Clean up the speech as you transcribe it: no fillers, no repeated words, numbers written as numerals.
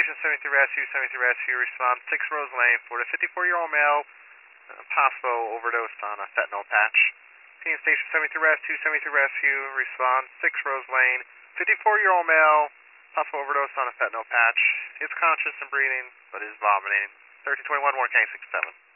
Station 73 Rescue, 73 Rescue, respond 6 Rose Lane for the 54-year-old male, possible overdose on a fentanyl patch. Team Station 73 Rescue, 73 Rescue, respond 6 Rose Lane, 54-year-old male, possible overdose on a fentanyl patch. Is conscious and breathing, but is vomiting. 1321 Warren County 67.